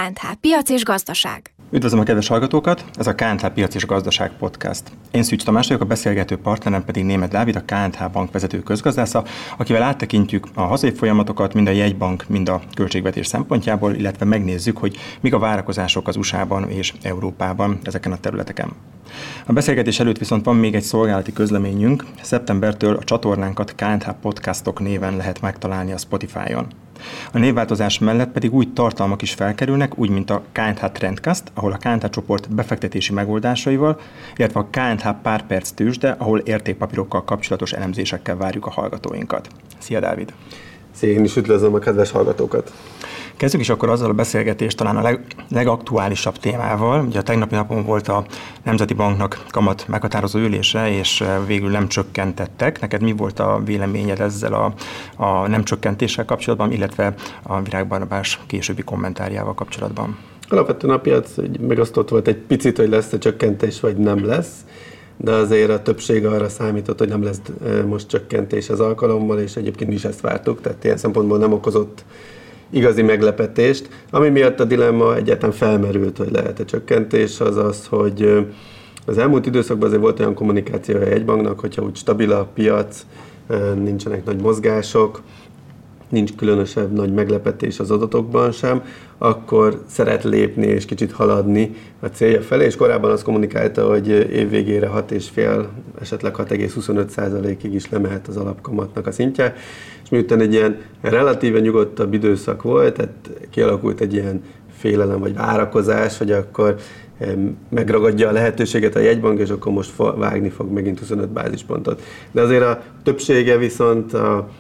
KNH Piac és Gazdaság. Üdvözlöm a kedves hallgatókat! Ez a KNH Piac és Gazdaság podcast. Én Szűcs Tamás vagyok, a beszélgető partnerem pedig Németh Dávid, a KNH Bank vezető közgazdásza, akivel áttekintjük a hazai folyamatokat, mind a jegybank, mind a költségvetés szempontjából, illetve megnézzük, hogy mik a várakozások az USA-ban és Európában ezeken a területeken. A beszélgetés előtt viszont van még egy szolgálati közleményünk. Szeptembertől a csatornánkat KNH Podcastok néven lehet megtalálni a Spotify-on. A névváltozás mellett pedig új tartalmak is felkerülnek, úgy mint a KNH Trendcast, ahol a KNH csoport befektetési megoldásaival, illetve a KNH Pár Perc tőzsde, ahol értékpapírokkal kapcsolatos elemzésekkel várjuk a hallgatóinkat. Szia, Dávid! Szia, én is üdvözlöm a kedves hallgatókat! Kezdjük is akkor azzal a beszélgetést talán a legaktuálisabb témával. Ugye a tegnapi napon volt a Nemzeti Banknak kamat meghatározó ülése, és végül nem csökkentettek. Neked mi volt a véleményed ezzel a nem csökkentéssel kapcsolatban, illetve a Virág Barnabás későbbi kommentárjával kapcsolatban? Alapvetően a piac megosztott volt egy picit, hogy lesz-e csökkentés, vagy nem lesz, de azért a többség arra számított, hogy nem lesz most csökkentés az alkalommal, és egyébként mi is ezt vártuk, tehát ilyen szempontból nem okozott igazi meglepetést. Ami miatt a dilemma egyáltalán felmerült, hogy lehet-e csökkentés, az az, hogy az elmúlt időszakban azért volt olyan kommunikációja a jegybanknak, hogyha úgy stabil a piac, nincsenek nagy mozgások, nincs különösebb nagy meglepetés az adatokban sem, akkor szeret lépni és kicsit haladni a célja felé, és korábban azt kommunikálta, hogy évvégére 6,5, esetleg 6,25%-ig is lemehet az alapkamatnak a szintje, és miután egy ilyen relatíve nyugodtabb időszak volt, tehát kialakult egy ilyen félelem vagy várakozás, hogy akkor megragadja a lehetőséget a jegybank, és akkor most vágni fog megint 25 bázispontot. De azért a többsége viszont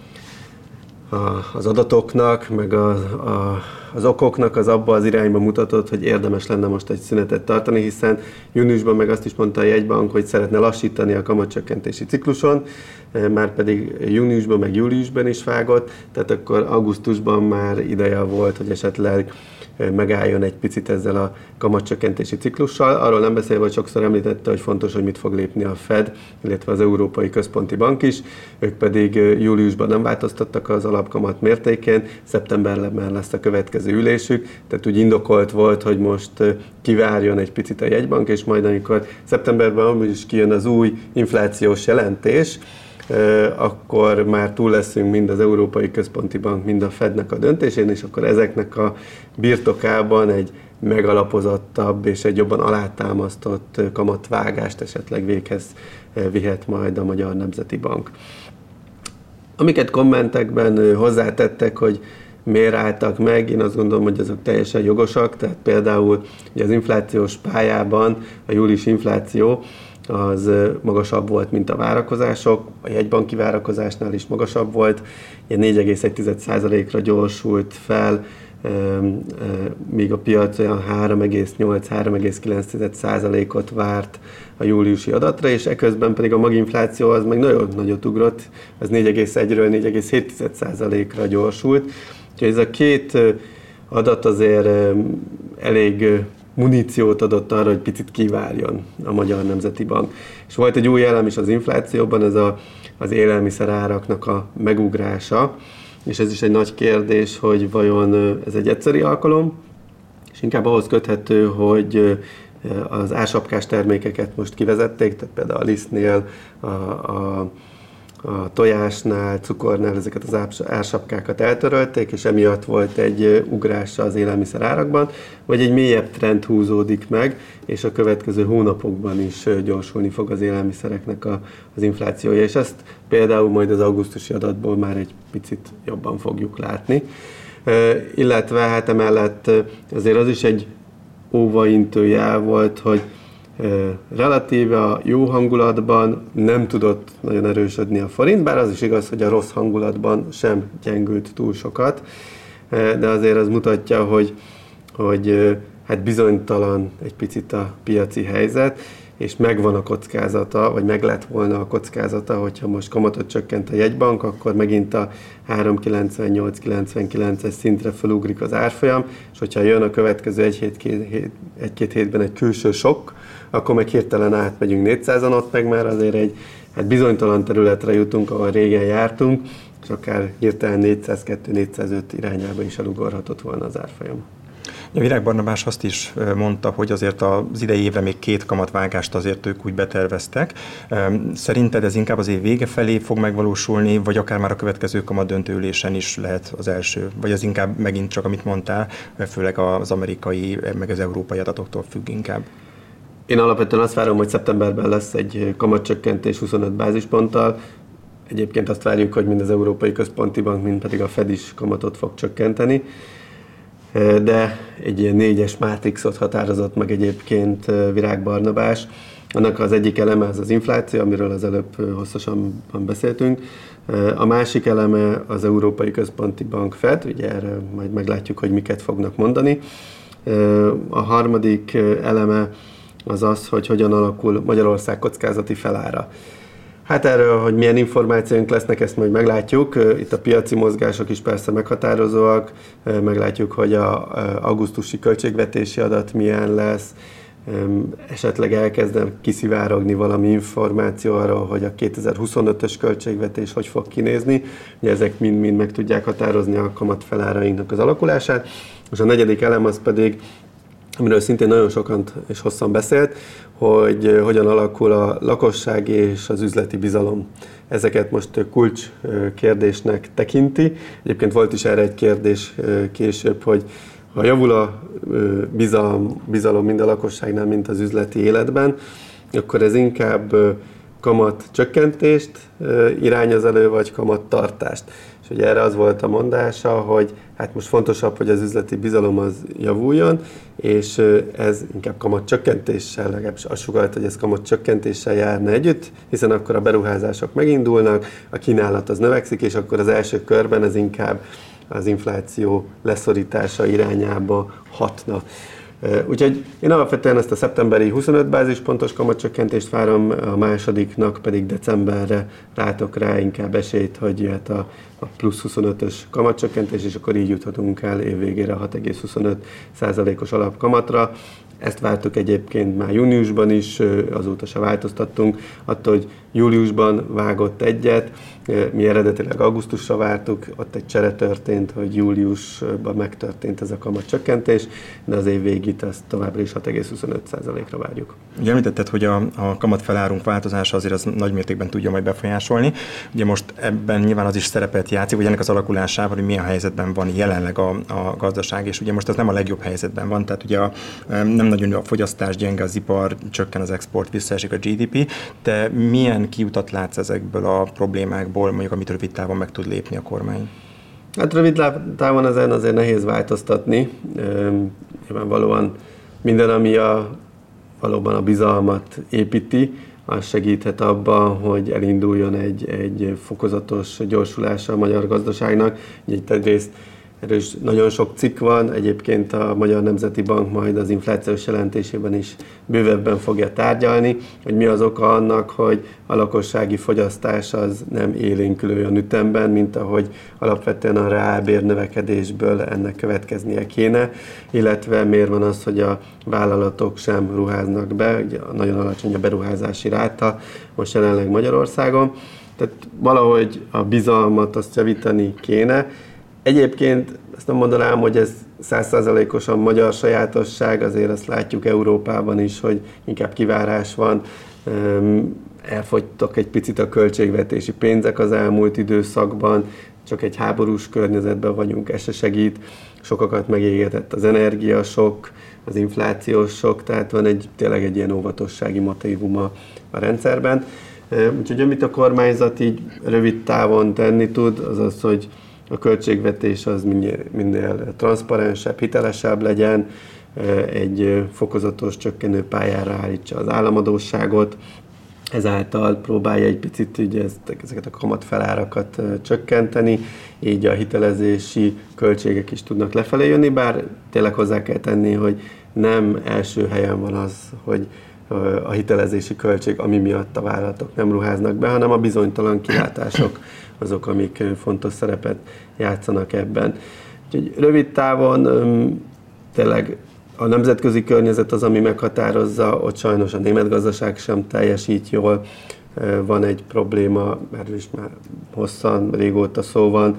az adatoknak, meg az okoknak az abba az irányba mutatott, hogy érdemes lenne most egy szünetet tartani, hiszen júniusban meg azt is mondta a jegybank, hogy szeretne lassítani a kamatcsökkentési cikluson, már pedig júniusban meg júliusban is vágott, tehát akkor augusztusban már ideje volt, hogy esetleg megálljon egy picit ezzel a kamatcsökkentési ciklussal. Arról nem beszélve, hogy sokszor említette, hogy fontos, hogy mit fog lépni a Fed, illetve az Európai Központi Bank is. Ők pedig júliusban nem változtattak az alapkamat mértékén, szeptemberben lesz a következő ülésük, tehát úgy indokolt volt, hogy most kivárjon egy picit a jegybank, és majd amikor szeptemberben amúgy is kijön az új inflációs jelentés, akkor már túl leszünk mind az Európai Központi Bank, mind a Fednek a döntésén, és akkor ezeknek a birtokában egy megalapozottabb és egy jobban alátámasztott kamatvágást esetleg véghez vihet majd a Magyar Nemzeti Bank. Amiket kommentekben hozzátettek, hogy miért álltak meg, én azt gondolom, hogy azok teljesen jogosak, tehát például ugye az inflációs pályában a július infláció az magasabb volt, mint a várakozások, a jegybanki várakozásnál is magasabb volt, ilyen 4,1%-ra gyorsult fel, míg a piac olyan 3,8-3,9%-ot várt a júliusi adatra, és eközben pedig a maginfláció az meg nagyon nagyot ugrott, az 4,1-ről 4,7%-ra gyorsult. Úgyhogy ez a két adat azért elég muníciót adott arra, hogy picit kivárjon a Magyar Nemzeti Bank. És volt egy új elem is az inflációban, ez az élelmiszeráraknak a megugrása, és ez is egy nagy kérdés, hogy vajon ez egy egyszeri alkalom, és inkább ahhoz köthető, hogy az ársapkás termékeket most kivezették, tehát például a lisztnél, a tojásnál, cukornál ezeket az ársapkákat eltörölték, és emiatt volt egy ugrása az élelmiszer árakban, vagy egy mélyebb trend húzódik meg, és a következő hónapokban is gyorsulni fog az élelmiszereknek az inflációja, és ezt például majd az augusztusi adatból már egy picit jobban fogjuk látni. Illetve hát emellett azért az is egy óvaintő jel volt, hogy relatíve a jó hangulatban nem tudott nagyon erősödni a forint, bár az is igaz, hogy a rossz hangulatban sem gyengült túl sokat, de azért az mutatja, hogy hát bizonytalan egy picit a piaci helyzet, és megvan a kockázata, vagy meg lett volna a kockázata, hogyha most kamatot csökkent a jegybank, akkor megint a 3,98-99-es szintre felugrik az árfolyam, és hogyha jön a következő egy-két hétben egy külső sok, akkor meg hirtelen átmegyünk 400-an, ott meg már azért egy bizonytalan területre jutunk, ahol régen jártunk, és akár hirtelen 402-405 irányába is elugorhatott volna az árfolyam. A Virág Barnabás azt is mondta, hogy azért az idei évre még 2 kamatvágást azért ők úgy beterveztek. Szerinted ez inkább az év vége felé fog megvalósulni, vagy akár már a következő kamat döntőülésen is lehet az első? Vagy ez inkább megint csak, amit mondtál, főleg az amerikai, meg az európai adatoktól függ inkább? Én alapvetően azt várom, hogy szeptemberben lesz egy kamatcsökkentés 25 bázisponttal. Egyébként azt várjuk, hogy mind az Európai Központi Bank, mind pedig a Fed is kamatot fog csökkenteni. De egy ilyen 4-es mátrixot határozott meg egyébként Virág Barnabás. Annak az egyik eleme az infláció, amiről az előbb hosszasan beszéltünk. A másik eleme az Európai Központi Bank Fed, ugye erre majd meglátjuk, hogy miket fognak mondani. A harmadik eleme az az, hogy hogyan alakul Magyarország kockázati felára. Hát erről, hogy milyen információink lesznek, ezt majd meglátjuk. Itt a piaci mozgások is persze meghatározóak. Meglátjuk, hogy az augusztusi költségvetési adat milyen lesz. Esetleg elkezdem kiszivárogni valami információ arról, hogy a 2025-ös költségvetés hogy fog kinézni. Ugye ezek mind-mind meg tudják határozni a kamat felárainknak az alakulását. És a negyedik elem az pedig, amiről szintén nagyon sokan és hosszan beszélt, hogy hogyan alakul a lakosság és az üzleti bizalom. Ezeket most kulcs kérdésnek tekinti. Egyébként volt is erre egy kérdés később, hogy ha javul a bizalom mind a lakosságnál, mint az üzleti életben, akkor ez inkább kamat csökkentést irányoz elő, vagy kamattartást. És ugye erre az volt a mondása, hogy hát most fontosabb, hogy az üzleti bizalom az javuljon, és ez inkább kamatcsökkentéssel, legalábbis azt sugalt, hogy ez kamatcsökkentéssel járna együtt, hiszen akkor a beruházások megindulnak, a kínálat az növekszik, és akkor az első körben ez inkább az infláció leszorítása irányába hatna. Úgyhogy én alapvetően ezt a szeptemberi 25 bázispontos kamatcsökkentést várom, a másodiknak pedig decemberre látok rá inkább esélyt, hogy jöhet a plusz 25-ös kamatcsökkentés, és akkor így juthatunk el évvégére 6,25%-os alapkamatra. Ezt vártuk egyébként már júniusban is, azóta se változtattunk, attól, hogy júliusban vágott egyet, mi eredetileg augusztusra vártuk, ott egy csere történt, hogy júliusban megtörtént ez a kamatcsökkentés, de az év végét ezt továbbra is 6,25%-ra várjuk. Ugye említetted, hogy a kamatfelárunk változása azért az nagy mértékben tudja majd befolyásolni. Ugye most ebben nyilván az is szerepet játszik, hogy ennek az alakulásával, hogy milyen helyzetben van jelenleg a gazdaság, és ugye most ez nem a legjobb helyzetben van, tehát ugye nem nagyon a fogyasztás gyenge, az ipar, csökken az export, visszaesik a GDP, de milyen kiutat látsz ezekből a problémákból, mondjuk amit rövid távon meg tud lépni a kormány? Hát rövid távon ezen azért nehéz változtatni. Nyilvánvalóan minden, ami valóban a bizalmat építi, az segíthet abban, hogy elinduljon egy fokozatos gyorsulása a magyar gazdaságnak. Itt egyrészt erről is nagyon sok cikk van, egyébként a Magyar Nemzeti Bank majd az inflációs jelentésében is bővebben fogja tárgyalni, hogy mi az oka annak, hogy a lakossági fogyasztás az nem élénkül olyan ütemben, mint ahogy alapvetően a reálbér növekedésből ennek következnie kéne, illetve miért van az, hogy a vállalatok sem ruháznak be, ugye nagyon alacsony a beruházási ráta most jelenleg Magyarországon, tehát valahogy a bizalmat azt javítani kéne. Egyébként ezt nem mondanám, hogy ez 100%-osan magyar sajátosság, azért azt látjuk Európában is, hogy inkább kivárás van, elfogytak egy picit a költségvetési pénzek az elmúlt időszakban, csak egy háborús környezetben vagyunk, ez se segít, sokakat megégetett az energiasokk, az inflációs sok, tehát van tényleg egy ilyen óvatossági motívuma a rendszerben. Úgyhogy amit a kormányzat így rövid távon tenni tud, az az, hogy a költségvetés az minél transzparensebb, hitelesebb legyen, egy fokozatos csökkenő pályára állítsa az államadósságot, ezáltal próbálja egy picit ugye ezeket a kamatfelárakat csökkenteni, így a hitelezési költségek is tudnak lefelé jönni, bár tényleg hozzá kell tenni, hogy nem első helyen van az, hogy a hitelezési költség, ami miatt a vállalatok nem ruháznak be, hanem a bizonytalan kilátások azok, amik fontos szerepet játszanak ebben. Úgyhogy rövid távon tényleg a nemzetközi környezet az, ami meghatározza, ott sajnos a német gazdaság sem teljesít jól, van egy probléma, erről is már hosszan, régóta szó van,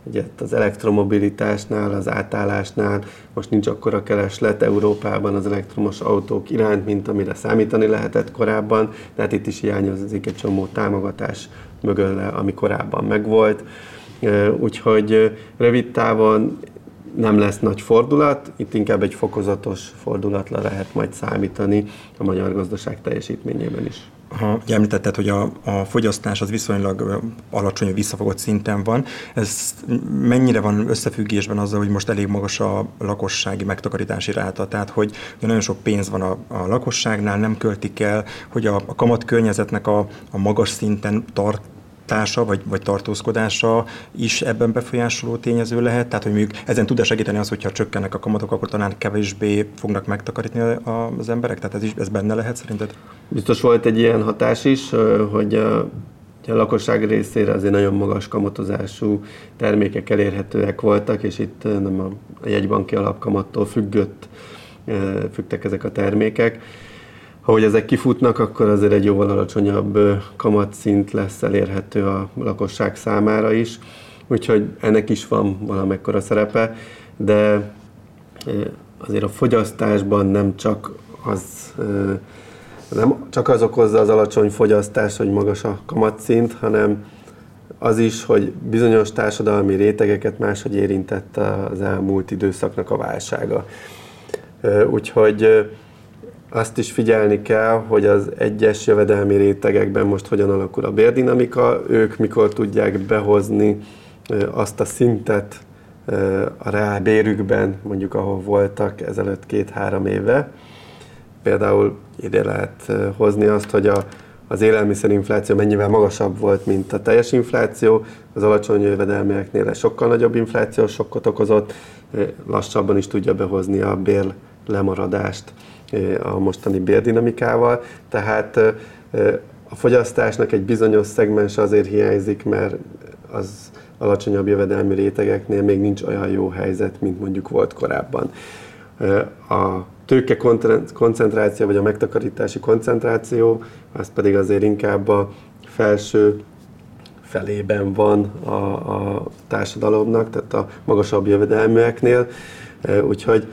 Ugye az elektromobilitásnál, az átállásnál most nincs akkora kereslet Európában az elektromos autók iránt, mint amire számítani lehetett korábban, tehát itt is hiányozik egy csomó támogatás mögölle, ami korábban megvolt. Úgyhogy rövid távon nem lesz nagy fordulat, itt inkább egy fokozatos fordulatra lehet majd számítani a magyar gazdaság teljesítményében is. Említetted, hogy a fogyasztás az viszonylag alacsony, visszafogott szinten van. Ez mennyire van összefüggésben azzal, hogy most elég magas a lakossági megtakarítási ráta? Tehát, hogy nagyon sok pénz van a lakosságnál, nem költik el, hogy a kamatkörnyezetnek a magas szinten tartása vagy tartózkodása is ebben befolyásoló tényező lehet? Tehát, hogy mondjuk ezen tud-e segíteni az, hogyha csökkennek a kamatok, akkor talán kevésbé fognak megtakarítani az emberek? Tehát ez benne lehet szerinted? Biztos volt egy ilyen hatás is, hogy a lakosság részére azért nagyon magas kamatozású termékek elérhetőek voltak, és itt nem a jegybanki alapkamattól függtek ezek a termékek. Ahogy ezek kifutnak, akkor azért egy jóval alacsonyabb kamatszint lesz elérhető a lakosság számára is, úgyhogy ennek is van valamekkora szerepe, de azért a fogyasztásban nem csak az okozza az alacsony fogyasztás, hogy magas a kamatszint, hanem az is, hogy bizonyos társadalmi rétegeket máshogy érintett az elmúlt időszaknak a válsága. Úgyhogy azt is figyelni kell, hogy az egyes jövedelmi rétegekben most hogyan alakul a bérdinamika, ők mikor tudják behozni azt a szintet a reálbérükben, mondjuk ahol voltak ezelőtt 2-3 éve. Például ide lehet hozni azt, hogy az élelmiszerinfláció mennyivel magasabb volt, mint a teljes infláció, az alacsony jövedelmieknél sokkal nagyobb inflációs sokkot okozott, lassabban is tudja behozni a bérlemaradást a mostani bérdinamikával, tehát a fogyasztásnak egy bizonyos szegmens azért hiányzik, mert az alacsonyabb jövedelmi rétegeknél még nincs olyan jó helyzet, mint mondjuk volt korábban. A tőke koncentráció, vagy a megtakarítási koncentráció, az pedig azért inkább a felső felében van a társadalomnak, tehát a magasabb jövedelműeknél, úgyhogy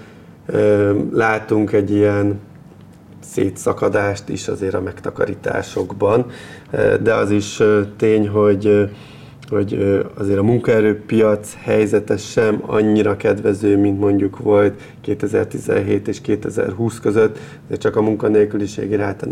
látunk egy ilyen szétszakadást is azért a megtakarításokban, de az is tény, hogy azért a munkaerőpiac helyzete sem annyira kedvező, mint mondjuk volt 2017 és 2020 között, de csak a munkanélküliségi ráta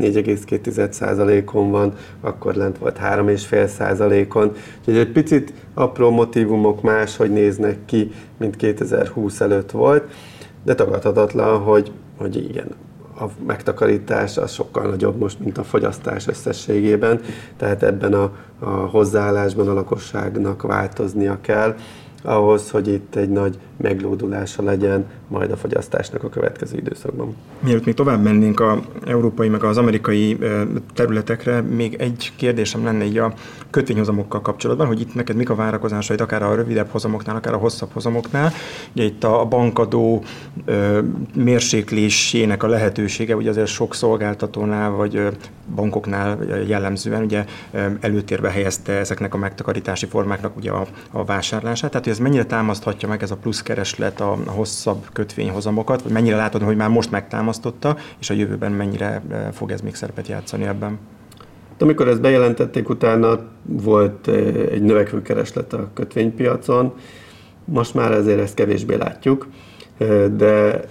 4,2%-on van, akkor lent volt 3,5%-on. Úgyhogy egy picit apró motívumok máshogy néznek ki, mint 2020 előtt volt, de tagadhatatlan, hogy igen, a megtakarítás az sokkal nagyobb most, mint a fogyasztás összességében, tehát ebben a hozzáállásban a lakosságnak változnia kell, ahhoz, hogy itt egy nagy meglódulása legyen majd a fogyasztásnak a következő időszakban. Mielőtt még tovább mennénk az európai meg az amerikai területekre, még egy kérdésem lenne így a kötvényhozamokkal kapcsolatban, hogy itt neked mik a várakozásaid, akár a rövidebb hozamoknál, akár a hosszabb hozamoknál. Ugye itt a bankadó mérséklésének a lehetősége, ugye azért sok szolgáltatónál vagy bankoknál jellemzően ugye előtérbe helyezte ezeknek a megtakarítási formáknak ugye a vásárlását. Tehát, hogy ez mennyire támaszthatja meg ez a pluszkereslet a hosszabb kötvényhozamokat, vagy mennyire látod, hogy már most megtámasztotta, és a jövőben mennyire fog ez még szerepet játszani ebben? Amikor ezt bejelentették, utána volt egy növekvő kereslet a kötvénypiacon, most már azért ezt kevésbé látjuk, de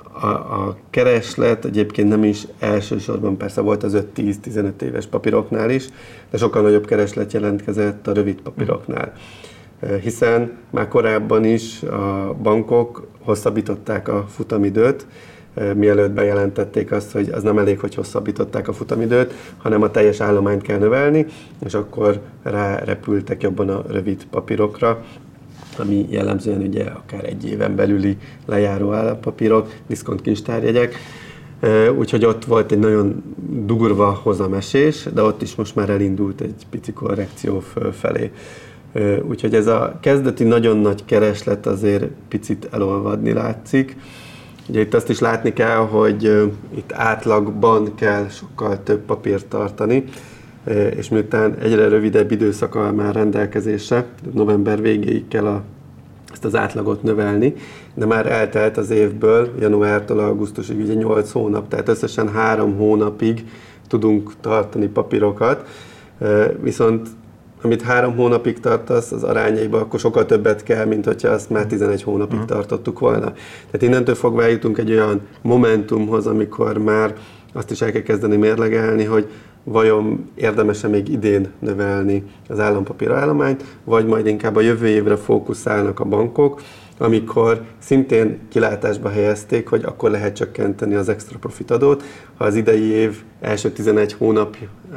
a kereslet egyébként nem is elsősorban, persze volt az 5-10-15 éves papíroknál is, de sokkal nagyobb kereslet jelentkezett a rövid papíroknál. Hiszen már korábban is a bankok hosszabbították a futamidőt, mielőtt bejelentették azt, hogy az nem elég, hogy hosszabbították a futamidőt, hanem a teljes állományt kell növelni, és akkor rárepültek jobban a rövid papírokra, ami jellemzően ugye akár egy éven belüli lejáró állampapírok, diszkontkincstárjegyek. Úgyhogy ott volt egy nagyon durva hozamesés, de ott is most már elindult egy pici korrekció fölfelé. Úgyhogy ez a kezdeti nagyon nagy kereslet azért picit elolvadni látszik. Ugye itt azt is látni kell, hogy itt átlagban kell sokkal több papírt tartani, és miután egyre rövidebb időszak áll már rendelkezésre, november végéig kell a ezt az átlagot növelni, de már eltelt az évből, januártól augusztusig ugye 8 hónap, tehát összesen 3 hónapig tudunk tartani papírokat, viszont amit 3 hónapig tartasz, az arányaiban akkor sokkal többet kell, mint hogyha azt már 11 hónapig tartottuk volna. Tehát innentől fogva eljutunk egy olyan momentumhoz, amikor már azt is el kell kezdeni mérlegelni, hogy vajon érdemes-e még idén növelni az állampapírállományt, vagy majd inkább a jövő évre fókuszálnak a bankok, amikor szintén kilátásba helyezték, hogy akkor lehet csökkenteni az extra profit adót, ha az idei év első 11 hónap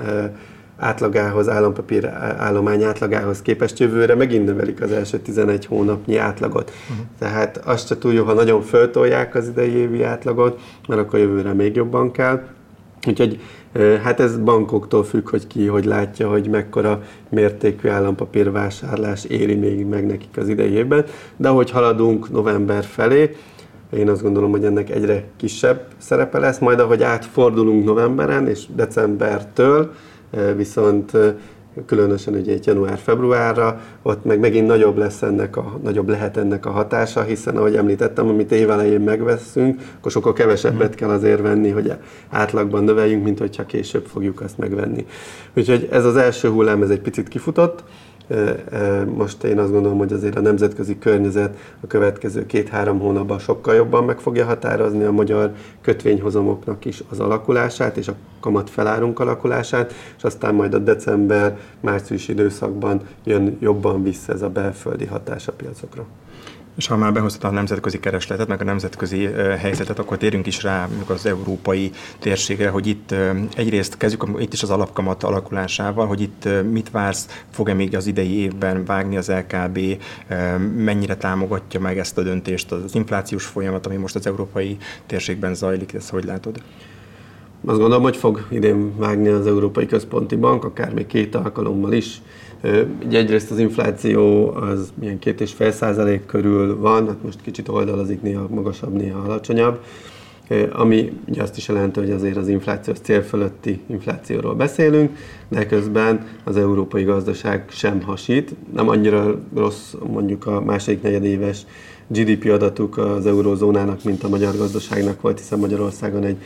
átlagához, állampapír állomány átlagához képest jövőre megint növelik az első 11 hónapnyi átlagot. Tehát azt se túl jó, ha nagyon föltolják az idei évi átlagot, mert akkor jövőre még jobban kell. Úgyhogy hát ez bankoktól függ, hogy ki hogy látja, hogy mekkora mértékű állampapírvásárlás éri még meg nekik az idei évben. De ahogy haladunk november felé, én azt gondolom, hogy ennek egyre kisebb szerepe lesz, majd ahogy átfordulunk novemberen és decembertől, viszont különösen ugye január-februárra, ott meg megint nagyobb lehet ennek a hatása, hiszen ahogy említettem, amit évelején megveszünk, akkor sokkal kevesebbet kell azért venni, hogy átlagban növeljünk, mint hogyha később fogjuk azt megvenni. Úgyhogy ez az első hullám, ez egy picit kifutott. Most én azt gondolom, hogy azért a nemzetközi környezet a következő 2-3 hónapban sokkal jobban meg fogja határozni a magyar kötvényhozamoknak is az alakulását és a kamatfelárunk alakulását, és aztán majd a december-március időszakban jön jobban vissza ez a belföldi hatás a piacokra. És ha már behoztad a nemzetközi keresletet, meg a nemzetközi helyzetet, akkor térjünk is rá az európai térségre, hogy itt egyrészt kezdjük itt is az alapkamat alakulásával, hogy itt mit vársz, fog-e még az idei évben vágni az LKB, mennyire támogatja meg ezt a döntést az inflációs folyamat, ami most az európai térségben zajlik, ezt hogy látod? Azt gondolom, hogy fog idén vágni az Európai Központi Bank, akár még 2 alkalommal is. Ugye egyrészt az infláció az milyen 2,5% körül van, hát most kicsit oldalazik, néha magasabb, néha alacsonyabb, ami ugye azt is jelenti, hogy azért az inflációs cél fölötti inflációról beszélünk, de közben az európai gazdaság sem hasít. Nem annyira rossz mondjuk a második negyedéves GDP adatuk az eurózónának, mint a magyar gazdaságnak volt, hiszen Magyarországon egy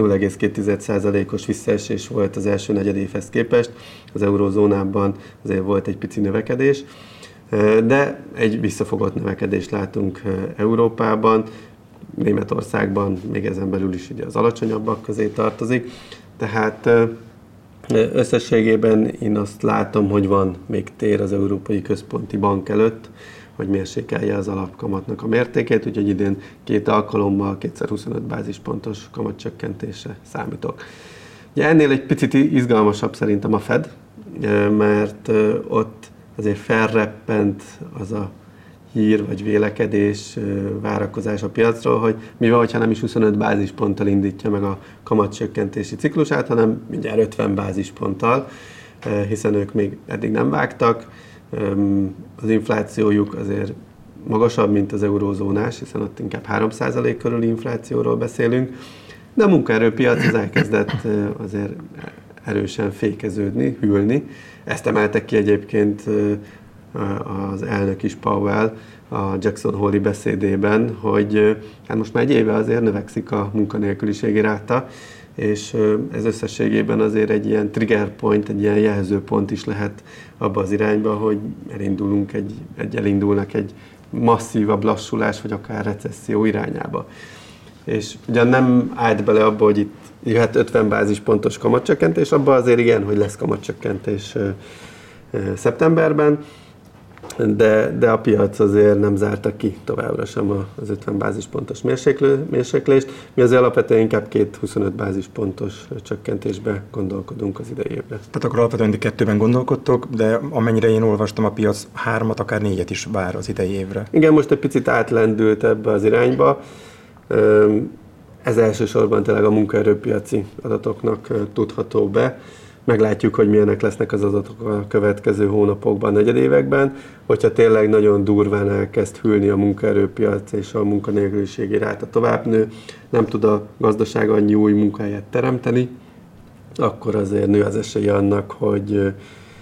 0,2%-os visszaesés volt az első negyedévhez képest. Az eurózónában azért volt egy pici növekedés, de egy visszafogott növekedést látunk Európában, Németországban még ezen belül is ugye az alacsonyabbak közé tartozik. Tehát összességében én azt látom, hogy van még tér az Európai Központi Bank előtt, hogy mérsékelje az alapkamatnak a mértékét, úgyhogy idén 2 alkalommal 225 bázispontos kamatcsökkentésre számítok. Ugye ennél egy picit izgalmasabb szerintem a Fed, mert ott azért felreppent az a hír vagy vélekedés, várakozás a piacról, hogy mivel, hogyha nem is 25 bázisponttal indítja meg a kamatcsökkentési ciklusát, hanem mindjárt 50 bázisponttal, hiszen ők még eddig nem vágtak. Az inflációjuk azért magasabb, mint az eurózónás, hiszen ott inkább 3% körüli inflációról beszélünk, de a munkaerőpiac az elkezdett azért erősen fékeződni, hűlni. Ezt emeltek ki egyébként az elnök is, Powell, a Jackson Hole-i beszédében, hogy hát most már egy éve azért növekszik a munkanélküliségi ráta, és ez összességében azért egy ilyen trigger point, egy ilyen jelzőpont is lehet abba az irányba, hogy elindulnak egy masszívabb lassulás, vagy akár recesszió irányába. És ugyan nem állt bele abba, hogy itt jöhet 50 bázispontos kamatcsökkentés, abba azért igen, hogy lesz kamatcsökkentés szeptemberben, de a piac azért nem zárta ki továbbra sem az 50 bázispontos mérséklést. Mi azért alapvetően inkább 2-25 bázispontos csökkentésbe gondolkodunk az idei évre. Tehát akkor alapvetően 2-ben gondolkodtok, de amennyire én olvastam, a piac 3-at, akár 4-et is vár az idei évre. Igen, most egy picit átlendült ebbe az irányba. Ez elsősorban tényleg a munkaerőpiaci adatoknak tudható be. Meglátjuk, hogy milyenek lesznek az adatok a következő hónapokban, negyedévekben. Hogyha tényleg nagyon durván elkezd hűlni a munkaerőpiac és a munkanélküliségi ráta tovább nő, nem tud a gazdaság annyi új munkahelyet teremteni, akkor azért nő az esélye annak, hogy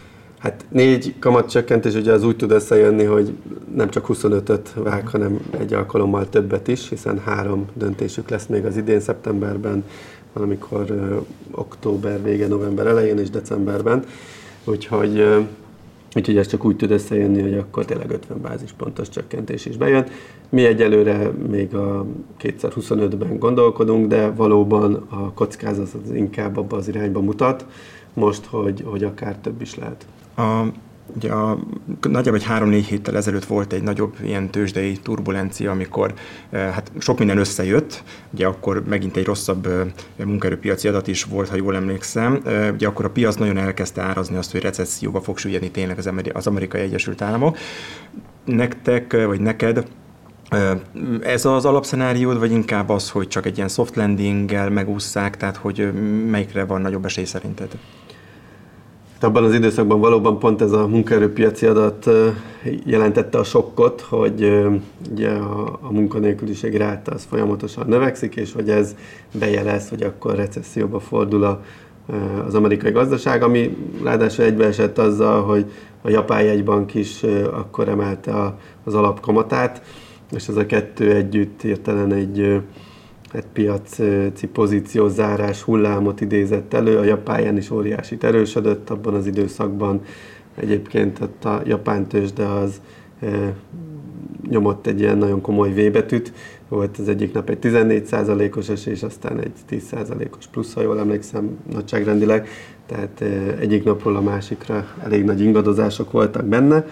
Hát 4 kamatcsökkentés ugye az úgy tud összejönni, hogy nem csak 25-öt vág, hanem egy alkalommal többet is, hiszen 3 döntésük lesz még az idén szeptemberben, valamikor október vége, november elején és decemberben. Úgyhogy ez csak úgy tud összejönni, hogy akkor tényleg 50 bázispontos csökkentés is bejön. Mi egyelőre még a 2025-ben gondolkodunk, de valóban a kockázat az inkább abba az irányba mutat most, hogy akár több is lehet. Ugye nagyjából 3-4 héttel ezelőtt volt egy nagyobb ilyen tőzsdei turbulencia, amikor hát sok minden összejött, ugye akkor megint egy rosszabb munkaerőpiaci adat is volt, ha jól emlékszem, ugye akkor a piac nagyon elkezdte árazni azt, hogy recesszióba fog süllyedni tényleg az Amerikai Egyesült Államok. Nektek, vagy neked ez az alapszenáriód, vagy inkább az, hogy csak egy ilyen soft landinggel megússzák, tehát hogy melyikre van nagyobb esély szerinted? Abban az időszakban valóban pont ez a munkaerőpiaci adat jelentette a sokkot, hogy ugye a munkanélküliség ráta az folyamatosan növekszik, és hogy ez bejelez, hogy akkor recesszióba fordul az amerikai gazdaság, ami ráadásul egybeesett azzal, hogy a japán jegybank is akkor emelte az alapkamatát, és ez a kettő együtt hirtelen egy piaci pozíciózárás hullámot idézett elő. A japán jen is óriásit erősödött abban az időszakban. Egyébként a japán tőzsde az nyomott egy ilyen nagyon komoly V-betűt. Volt az egyik nap egy 14%-os esés, aztán egy 10%-os plusz, ha jól emlékszem nagyságrendileg. Tehát egyik napról a másikra elég nagy ingadozások voltak benne.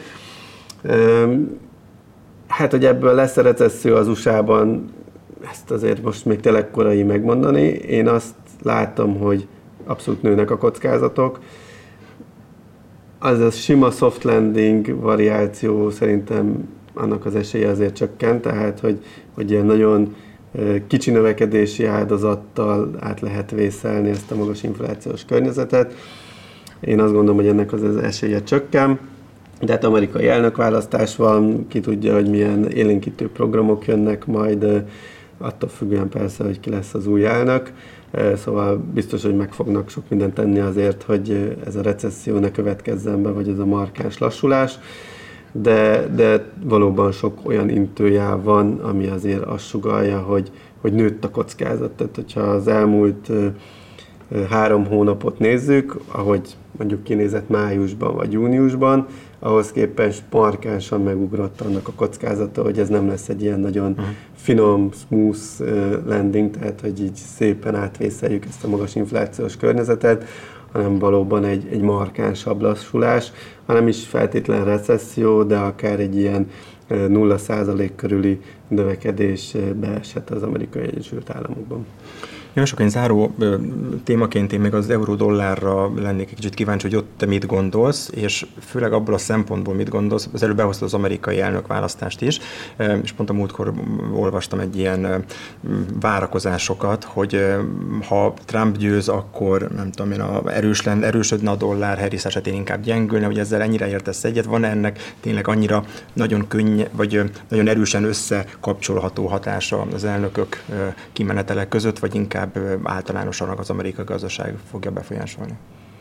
Hát, hogy ebből lesz a recesszió az USA-ban, ezt azért most még tényleg korai megmondani. Én azt látom, hogy abszolút nőnek a kockázatok. Az a sima soft landing variáció szerintem annak az esélye azért csökkent, tehát hogy ilyen nagyon kicsi növekedési áldozattal át lehet vészelni ezt a magas inflációs környezetet. Én azt gondolom, hogy ennek az esélye csökken. De hát amerikai elnökválasztás van, ki tudja, hogy milyen élénkítő programok jönnek majd, attól függően persze, hogy ki lesz az új elnök. Szóval biztos, hogy meg fognak sok mindent tenni azért, hogy ez a recesszió ne következzen be, vagy ez a markáns lassulás. De valóban sok olyan intőjel van, ami azért azt sugallja, hogy nőtt a kockázat. Tehát, hogyha az elmúlt 3 hónapot nézzük, ahogy mondjuk kinézett májusban vagy júniusban, ahhoz képest markánsan megugrott annak a kockázata, hogy ez nem lesz egy ilyen nagyon finom, smooth landing, tehát hogy így szépen átvészeljük ezt a magas inflációs környezetet, hanem valóban egy markánsabb lassulás, hanem is feltétlen recesszió, de akár egy ilyen 0% körüli növekedés beesett az Amerikai Egyesült Államokban. Jó, sok záró témaként én még az euró-dollárra lennék egy kicsit kíváncsi, hogy ott te mit gondolsz, és főleg abból a szempontból mit gondolsz. Az előbb behoztad az amerikai elnökválasztást is, és pont a múltkor olvastam egy ilyen várakozásokat, hogy ha Trump győz, akkor nem tudom én, erősödne a dollár, Harris esetén inkább gyengülne, hogy ezzel ennyire értesz egyet. Van ennek tényleg annyira nagyon vagy nagyon erősen összekapcsolható hatása az elnökök kimenetelek között, vagy inkább általánosan az amerikai gazdaság fogja befolyásolni?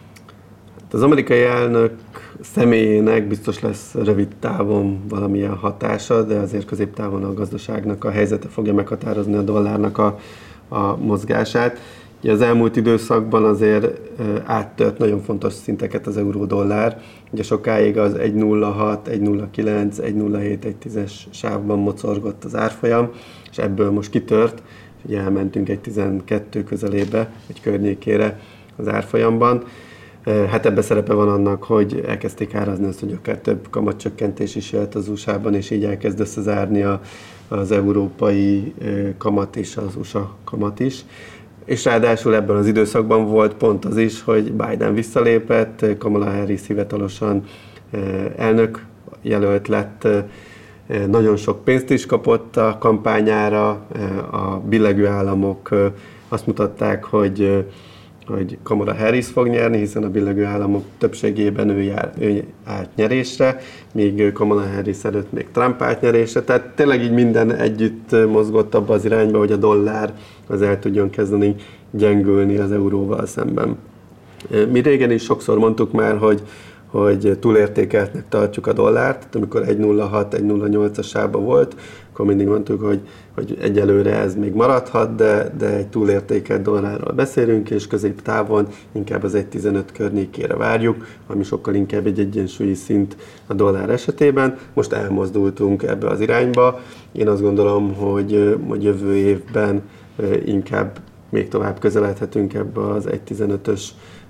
Az amerikai elnök személyének biztos lesz rövid távon valamilyen hatása, de azért középtávon a gazdaságnak a helyzete fogja meghatározni a dollárnak a mozgását. Ugye az elmúlt időszakban azért áttört nagyon fontos szinteket az euró-dollár. Ugye sokáig az 1.06, 1.09, 1.07, 1.10-es sávban mocorgott az árfolyam, és ebből most kitört. Ugye elmentünk egy 12 közelébe, egy környékére az árfolyamban. Hát ebben szerepe van annak, hogy elkezdték árazni azt, hogy akár több kamatcsökkentés is jött az USA-ban, és így elkezd összezárni az európai kamat és az USA kamat is. És ráadásul ebben az időszakban volt pont az is, hogy Biden visszalépett, Kamala Harris hivatalosan elnök jelölt lett, nagyon sok pénzt is kapott a kampányára, a billegő államok azt mutatták, hogy Kamala Harris fog nyerni, hiszen a billegő államok többségében ő állt nyerésre, míg Kamala Harris előtt még Trump állt nyerésre. Tehát tényleg így minden együtt mozgott abba az irányba, hogy a dollár az el tudjon kezdeni gyengülni az euróval szemben. Mi régen is sokszor mondtuk már, hogy túlértékeltnek tartjuk a dollárt. Amikor 1.06, 1.08-as sávban volt, akkor mindig mondtuk, hogy egyelőre ez még maradhat, de egy túlértékelt dollárról beszélünk, és középtávon inkább az 1.15 környékére várjuk, ami sokkal inkább egy egyensúlyi szint a dollár esetében. Most elmozdultunk ebbe az irányba. Én azt gondolom, hogy jövő évben inkább még tovább közeledhetünk ebbe az 1.15-ös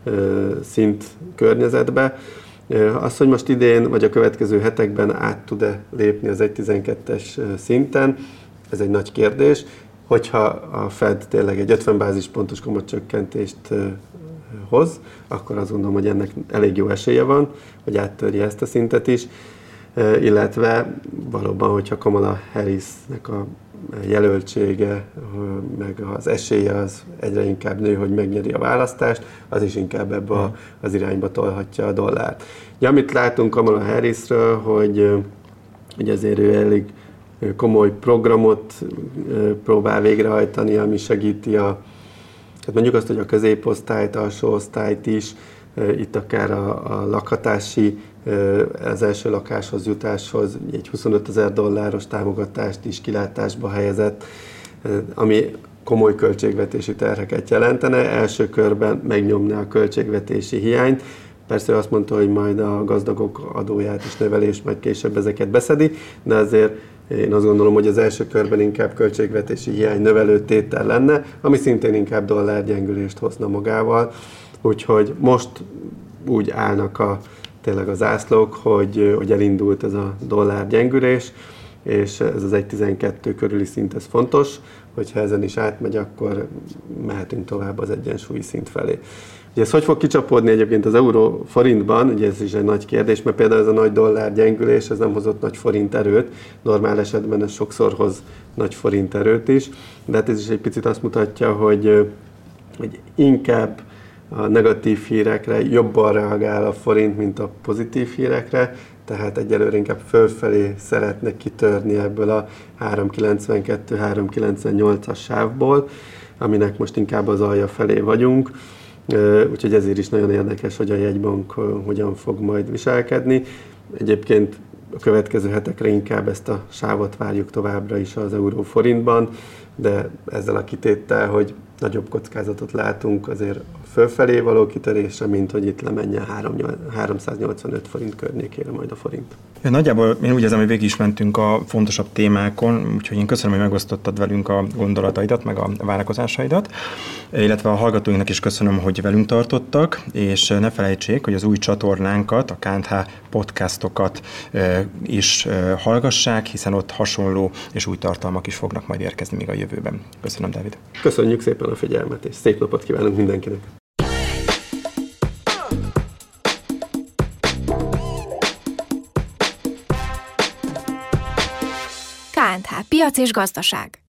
szint környezetbe. Az, hogy most idén vagy a következő hetekben át tud-e lépni az 1.12-es szinten, ez egy nagy kérdés. Hogyha a Fed tényleg egy 50 bázispontos kamatcsökkentést hoz, akkor azt gondolom, hogy ennek elég jó esélye van, hogy áttörje ezt a szintet is, illetve valóban, hogyha Kamala Harrisnek a jelöltsége, meg az esélye az egyre inkább nő, hogy megnyeri a választást, az is inkább ebbe az irányba tolhatja a dollárt. Ja, amit látunk Kamala Harrisről, hogy azért ő elég komoly programot próbál végrehajtani, ami segíti hát mondjuk azt, hogy a középosztályt, alsó osztályt is, itt akár a lakhatási, az első lakáshoz jutáshoz egy $25,000 támogatást is kilátásba helyezett, ami komoly költségvetési terheket jelentene. Első körben megnyomná a költségvetési hiányt. Persze azt mondta, hogy majd a gazdagok adóját is növeli, és majd később ezeket beszedi, de azért én azt gondolom, hogy az első körben inkább költségvetési hiány növelő tétel lenne, ami szintén inkább dollárgyengülést hozna magával. Úgyhogy most úgy állnak tényleg az zászlók, hogy elindult ez a dollárgyengülés, és ez az 1.12 körüli szint, ez fontos, hogyha ezen is átmegy, akkor mehetünk tovább az egyensúlyi szint felé. Ugye ez hogy fog kicsapódni egyébként az euró forintban, ugye ez is egy nagy kérdés, mert például ez a nagy dollár gyengülés, ez nem hozott nagy forint erőt, normál esetben ez sokszor hoz nagy forint erőt is, de hát ez is egy picit azt mutatja, hogy inkább a negatív hírekre jobban reagál a forint, mint a pozitív hírekre, tehát egyelőre inkább fölfelé szeretne kitörni ebből a 3.92-3.98-as sávból, aminek most inkább az alja felé vagyunk. Úgyhogy ezért is nagyon érdekes, hogy a jegybank hogyan fog majd viselkedni. Egyébként a következő hetekre inkább ezt a sávot várjuk továbbra is az euró-forintban, de ezzel a kitéttel, hogy nagyobb kockázatot látunk azért fölfelé való kitörésre, mint hogy itt lemenjen 385 forint környékére majd a forint. Ja, nagyjából én úgy érzem, hogy végig is mentünk a fontosabb témákon, úgyhogy én köszönöm, hogy megosztottad velünk a gondolataidat, meg a várakozásaidat, illetve a hallgatóinknak is köszönöm, hogy velünk tartottak, és ne felejtsék, hogy az új csatornánkat, a KNH podcastokat is hallgassák, hiszen ott hasonló és új tartalmak is fognak majd érkezni még a jövőben. Köszönöm, Dávid. Köszönjük szépen a figyelmet, és szép napot kívánunk mindenkinek! KNH Piac és gazdaság.